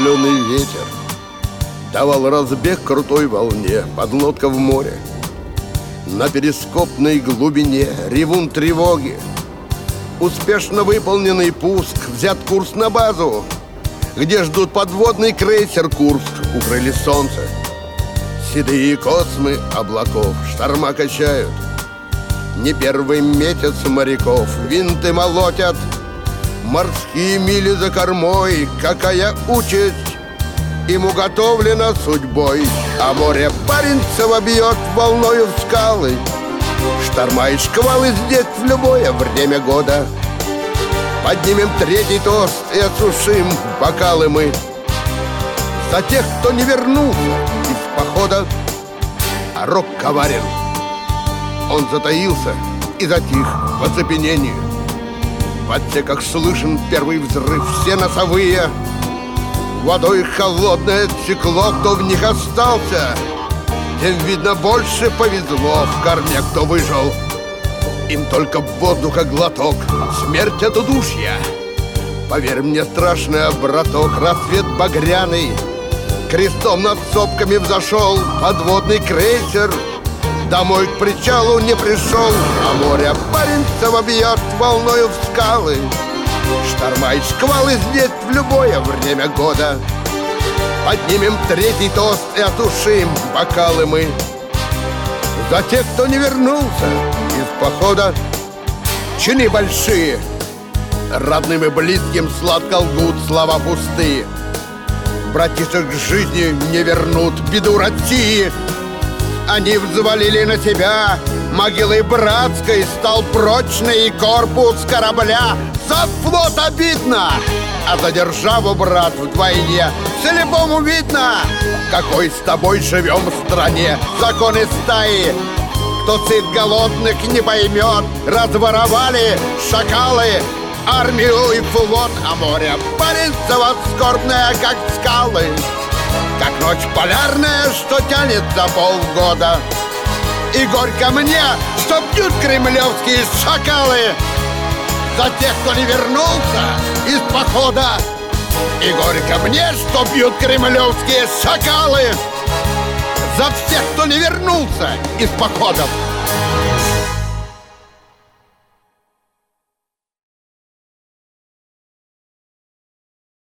соленый ветер давал разбег крутой волне. Подлодка в море, на перископной глубине ревун тревоги. Успешно выполненный пуск, взят курс на базу, где ждут подводный крейсер Курск. Укрыли солнце, седые космы облаков шторма качают. Не первый месяц моряков винты молотят, морские мили за кормой. Какая участь им уготовлена судьбой. А море Баренцево бьет волною в скалы. Шторма и шквалы здесь в любое время года. Поднимем третий тост и осушим бокалы мы за тех, кто не вернулся из похода. А рок коварен, он затаился и затих в оцепенении. В отсеках слышен первый взрыв, все носовые водой холодное текло. Кто в них остался, тем, видно, больше повезло. В корме кто выжил, им только воздуха глоток. Смерть от удушья, поверь мне, страшный, браток. Рассвет багряный крестом над сопками взошел. Подводный крейсер домой к причалу не пришел. А море Баренцево бьет волною в скалы. Шторма и шквалы здесь в любое время года. Поднимем третий тост и отушим бокалы мы за тех, кто не вернулся из похода. Чины большие, родным и близким сладко лгут слова пустые. Братишек к жизни не вернут, беду России. Они взвалили на себя могилой братской, стал прочный корпус корабля. За флот обидно, а за державу, брат, вдвойне. Слепому видно, какой с тобой живем в стране. Законы стаи, кто сыт голодных не поймет. Разворовали шакалы армию и флот. А море Баренцево скорбное, как скалы, как ночь полярная, что тянет за полгода. И горько мне, что бьют кремлевские шакалы за тех, кто не вернулся из похода. И горько мне, что бьют кремлевские шакалы за всех, кто не вернулся из походов.